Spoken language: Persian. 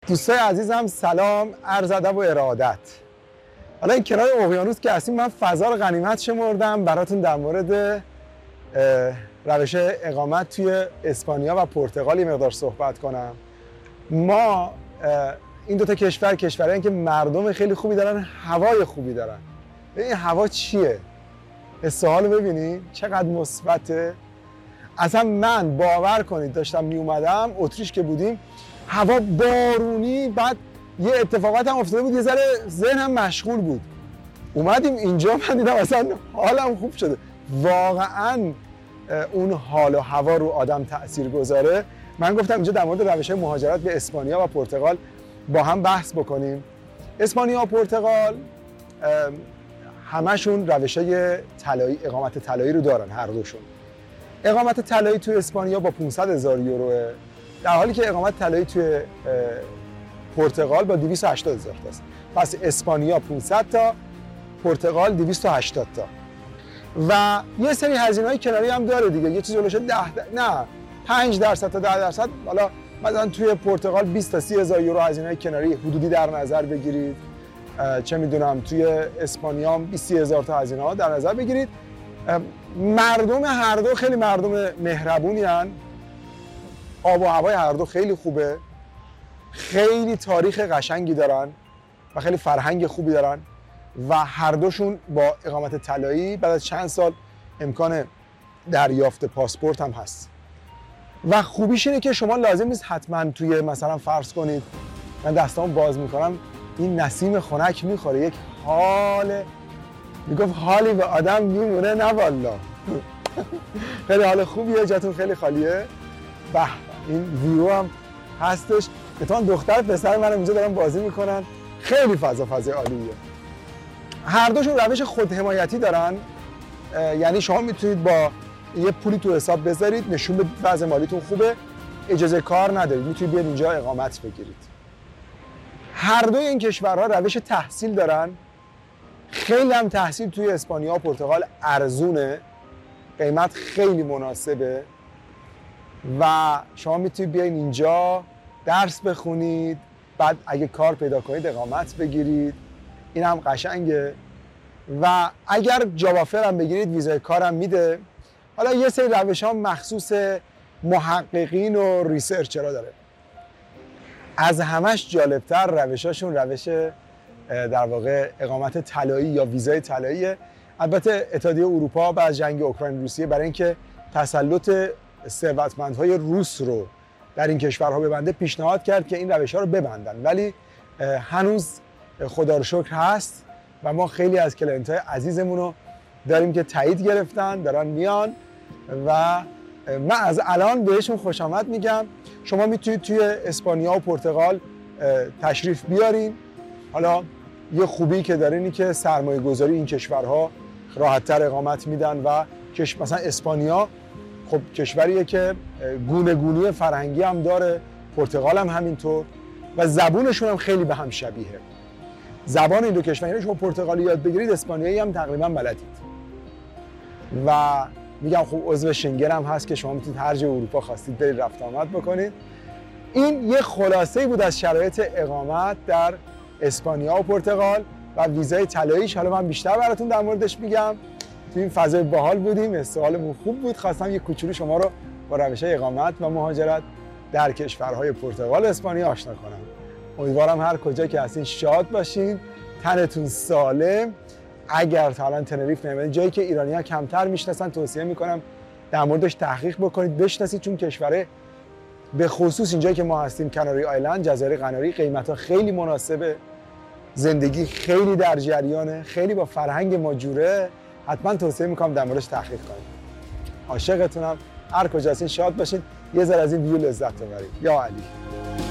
دوستای عزیزم سلام، عرض ادب و ارادت. حالا این کنار اقیانوس که هستیم، من فضا رو غنیمت شمردم براتون در مورد روش اقامت توی اسپانیا و پرتغال یه مقدار صحبت کنم. ما این دوتا کشورهایی که مردم خیلی خوبی دارن، هوای خوبی دارن. این هوا چیه؟ استحال رو ببینید چقدر مثبته. اصلا من باور کنید داشتم می اومدم اتریش که بودیم، هوا بارونی، بعد یه اتفاقات هم افتاده بود، یه ذره ذهنم مشغول بود. اومدیم اینجا من دیدم اصلا حالم خوب شده. واقعا اون حال و هوا رو آدم تأثیر گذاره. من گفتم اینجا در مورد روش‌های مهاجرت به اسپانیا و پرتغال با هم بحث بکنیم. اسپانیا و پرتغال همشون روش‌های طلایی، اقامت طلایی رو دارن، هر دوشون. اقامت طلایی توی اسپانیا با 500,000 یوروه، در حالی که اقامت طلایی توی پرتغال با 280,000 تاست. پس اسپانیا 500 تا، پرتغال 280 تا. و یه سری هزینه‌های کناری هم داره دیگه، یه چیز هولوش 5% تا 10%. حالا مثلا توی پرتغال 20 تا 30,000 یورو هزینه‌های کناری حدودی در نظر بگیرید. چه میدونم توی اسپانیا هم 20,000 تا هزینه‌ها در نظر بگیرید. مردم هر دو خیلی مردم مهربونی هن. آب و هوای هر دو خیلی خوبه، خیلی تاریخ قشنگی دارن و خیلی فرهنگ خوبی دارن و هر دوشون با اقامت طلایی بعد از چند سال امکان دریافت پاسپورت هم هست. و خوبیش اینه که شما لازم نیست حتما توی مثلا فرض کنید من دستامو باز میکنم این نسیم خنک میخوره، یک حال میگفت حالی به آدم میمونه، نه والا. خیلی حال خوبیه، جاتون خیلی خالیه. به این ویو هم هستش. اتفاقا دختر پسر منم اینجا دارن بازی میکنن، خیلی فضای عالیه. هر دوشون روش خودحمایتی دارن، یعنی شما میتونید با یه پولی تو حساب بذارید، نشون بدید وضع مالیتون خوبه، اجازه کار ندارید، میتونید بیاید اینجا اقامت بگیرید. هر دوی این کشورها روش تحصیل دارن. خیلی هم تحصیل توی اسپانیا و پرتغال ارزونه، قیمت خیلی مناسبه و شما میتونید بیاین اینجا درس بخونید، بعد اگه کار پیدا کنید اقامت بگیرید. این هم قشنگه. و اگر جاب آفر هم بگیرید ویزای کار هم میده. حالا یه سری روش ها مخصوص محققین و ریسرچرها داره. از همش جالبتر روشاشون روش در واقع اقامت طلایی یا ویزای طلاییه. البته اتحادیه اروپا بعد از جنگ اوکراین روسیه برای اینکه تسلط ثروتمندهای روس رو در این کشورها ببنده پیشنهاد کرد که این روش‌ها رو ببندن، ولی هنوز خدا رو شکر هست و ما خیلی از کلاینت‌های عزیزمون رو داریم که تایید گرفتن، دارن میان و من از الان بهشون خوش آمد میگم. شما میتونید توی اسپانیا و پرتغال تشریف بیارین. حالا یه خوبی که داره اینه که سرمایه گذاری این کشورها راحت‌تر اقامت میدن و مثلا اسپانیا خب کشوریه که گونه گونی فرهنگی هم داره، پرتغال هم همینطور و زبونشون هم خیلی به هم شبیه. زبان این دو کشور، یعنی شما پرتغالی یاد بگیرید اسپانیایی هم تقریبا بلدید. و میگم خب عضو شنگن هم هست که شما میتونید هر جای اروپا خواستید برید رفت آمد بکنید. این یه خلاصه‌ای بود از شرایط اقامت در اسپانیا و پرتغال و ویزای طلاییش. حالا من بیشتر براتون در موردش میگم. تو این فضای باحال بودیم، استقبالمون خوب بود. خواستم یه کوچولو شما رو با روش‌های اقامت و مهاجرت در کشورهای پرتغال و اسپانیا آشنا کنم. امیدوارم هر کجا که هستین شاد باشین، تنتون سالم. اگر تا الان تنریف نمی‌بینید، جایی که ایرانی‌ها کمتر میشناسن، توصیه میکنم در موردش تحقیق بکنید، بشناسید، چون کشوره به خصوص اینجایی که ما هستیم کناری آیلند، جزایر قناری، قیمت‌ها خیلی مناسبه، زندگی خیلی در جریانه، خیلی با فرهنگ ما جوره. حتما توصیه میکنم در موردش تحقیق کنید. عاشقتونم. هر کجا هستین شاد باشین. یه ذره از این ویو لذت ببرید. یا علی.